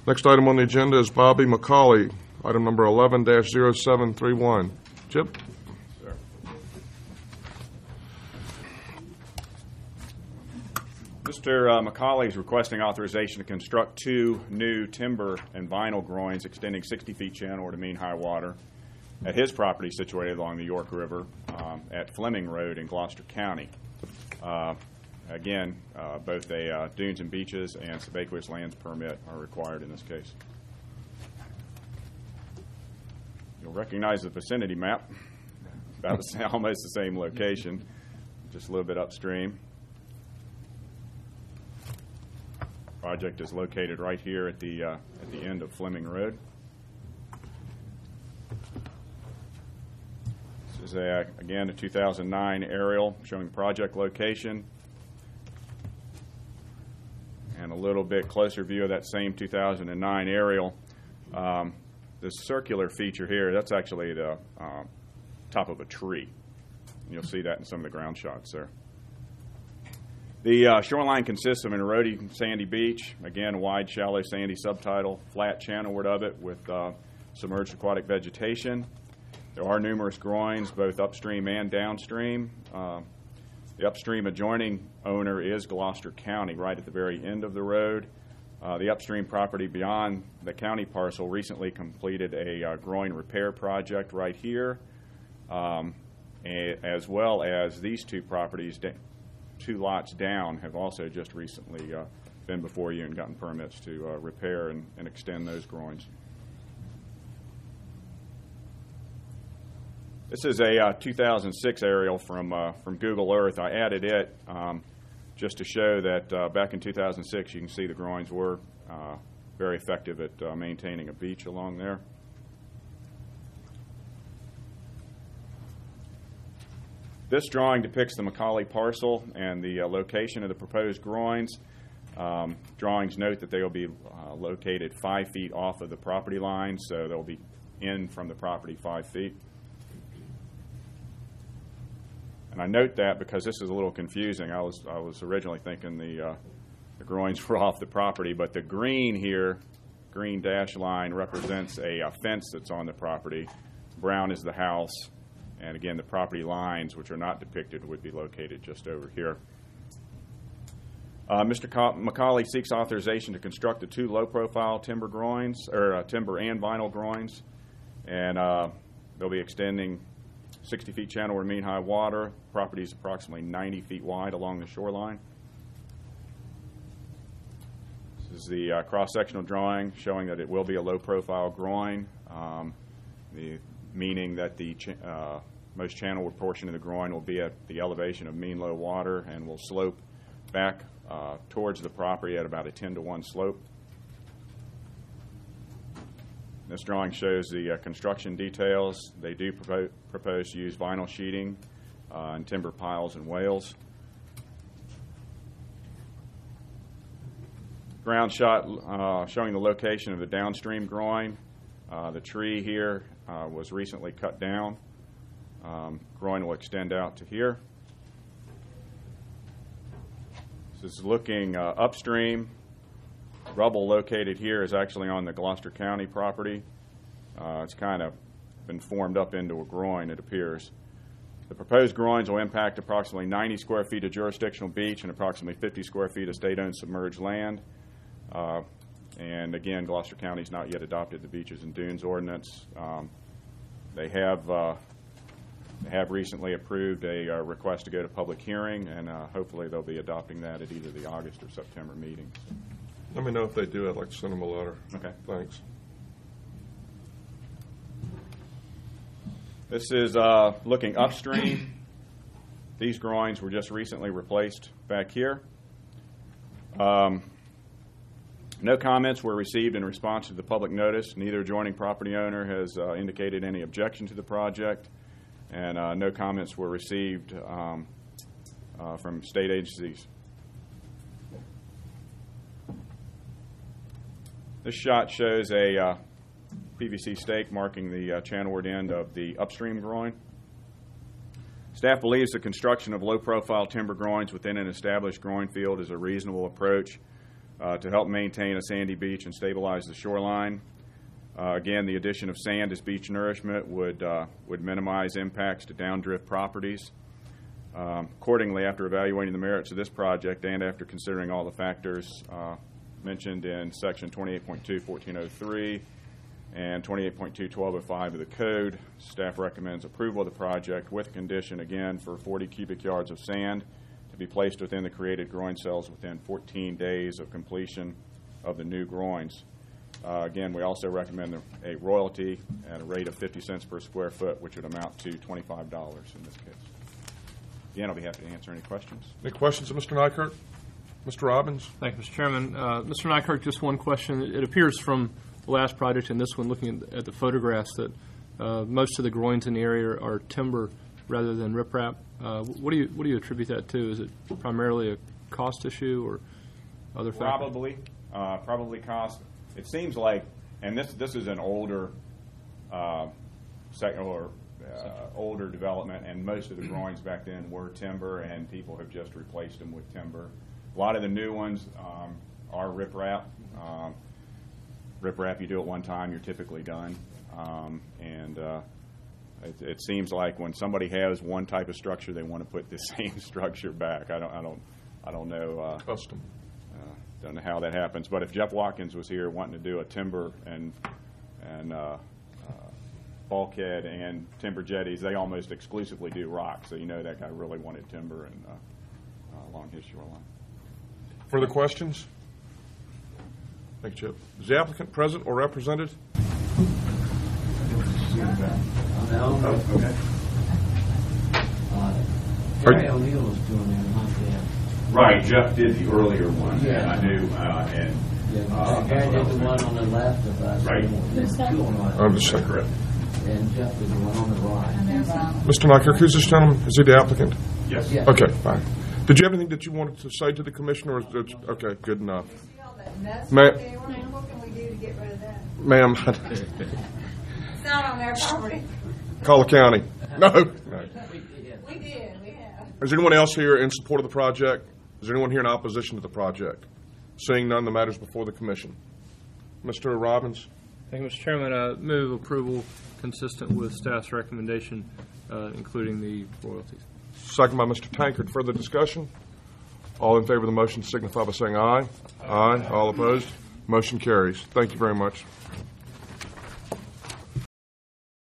Next item on the agenda is Bobby McCauley, item number 11-0731. Chip? Mr. McCauley is requesting authorization to construct 2 new timber and vinyl groins extending 60 feet channelward to mean high water at his property situated along the York River at Fleming Road in Gloucester County. Again, both a Dunes and Beaches and Sebaquous lands permit are required in this case. You'll recognize the vicinity map, about almost the same location, just a little bit upstream. Project is located right here at the end of Fleming Road. This is again a 2009 aerial showing the project location, and a little bit closer view of that same 2009 aerial. This circular feature here, that's actually the top of a tree. And you'll see that in some of the ground shots there. The shoreline consists of an eroding sandy beach, again, wide, shallow, sandy subtidal, flat channelward of it with submerged aquatic vegetation. There are numerous groins, both upstream and downstream. The upstream adjoining owner is Gloucester County, right at the very end of the road. The upstream property beyond the county parcel recently completed a groin repair project right here, as well as these 2 properties, 2 lots down, have also just recently been before you and gotten permits to repair and extend those groins. This is a 2006 aerial from Google Earth. I added it just to show that back in 2006, you can see the groins were very effective at maintaining a beach along there. This drawing depicts the McCauley parcel and the location of the proposed groins. Drawings note that they will be located 5 feet off of the property line, so they'll be in from the property 5 feet. And I note that because this is a little confusing. I was originally thinking the groins were off the property, but the green here, green dash line, represents a fence that's on the property. Brown is the house. And again, the property lines, which are not depicted, would be located just over here. Mr. McCauley seeks authorization to construct the 2 low-profile timber groins, or timber and vinyl groins, and they'll be extending 60 feet channelward mean high water. Property is approximately 90 feet wide along the shoreline. This is the cross-sectional drawing showing that it will be a low-profile groin. Meaning that the most channelward portion of the groin will be at the elevation of mean low water and will slope back towards the property at about a 10-to-1 slope. This drawing shows the construction details. They do propose to use vinyl sheeting and timber piles and wales. Ground shot showing the location of the downstream groin. The tree here was recently cut down. Groin will extend out to here. This is looking upstream. Rubble located here is actually on the Gloucester County property. It's kind of been formed up into a groin, it appears. The proposed groins will impact approximately 90 square feet of jurisdictional beach and approximately 50 square feet of state-owned submerged land. And again, Gloucester County's not yet adopted the Beaches and Dunes ordinance. They have recently approved a request to go to public hearing, and hopefully they'll be adopting that at either the August or September meetings. Let me know if they do. I'd like to send them a letter. Okay. Thanks. This is looking upstream. These groins were just recently replaced back here. No comments were received in response to the public notice. Neither adjoining property owner has indicated any objection to the project, and no comments were received from state agencies. This shot shows a PVC stake marking the channelward end of the upstream groin. Staff believes the construction of low-profile timber groins within an established groin field is a reasonable approach to help maintain a sandy beach and stabilize the shoreline. Again, the addition of sand as beach nourishment would minimize impacts to downdrift properties. Accordingly, after evaluating the merits of this project and after considering all the factors mentioned in Section 28.2-1403 and 28.2-1205 of the Code, staff recommends approval of the project with condition, again, for 40 cubic yards of sand to be placed within the created groin cells within 14 days of completion of the new groins. Again, we also recommend a royalty at a rate of 50 cents per square foot, which would amount to $25 in this case. Again, I'll be happy to answer any questions. Any questions of Mr. Nykirk? Mr. Robbins? Thank you, Mr. Chairman. Mr. Nykirk, just one question. It appears from the last project and this one, looking at the photographs, that most of the groins in the area are timber rather than riprap. What do you attribute that to? Is it primarily a cost issue or other factors? Probably cost. It seems like, and this is an older older development, and most of the groins back then were timber, and people have just replaced them with timber. A lot of the new ones are riprap. Riprap, you do it one time, you're typically done. It seems like when somebody has one type of structure, they want to put the same structure back. I don't know. Custom. Don't know how that happens. But if Jeff Watkins was here wanting to do a timber and bulkhead and timber jetties, they almost exclusively do rock. So you know that guy really wanted timber and along his shoreline. Further questions? Thank you, Chip. Is the applicant present or represented? Okay. Harry O'Neill was doing that, not Jeff. Right, Jeff did the earlier one, Yeah. and I knew, Harry did the one on the left of us. Right. There's two on the left. I'm just saying. correct. And Jeff was the one on the right. Mr. Nykirk, who's this gentleman? Is he the applicant? Yes. Yeah. Okay, fine. Did you have anything that you wanted to say to the commission, or is it, okay, good enough. See all that mess Ma- they were in? What can we do to get rid of that? Ma'am, It's not on their property. call the county. No. We did, we have. Is anyone else here in support of the project? Is there anyone here in opposition to the project? Seeing none, the matter is before the commission. Mr. Robbins? Thank you, Mr. Chairman. Move approval consistent with staff's recommendation, including the royalties. Second by Mr. Tankard. Further discussion? All in favor of the motion signify by saying aye. Aye. All opposed? Motion carries. Thank you very much.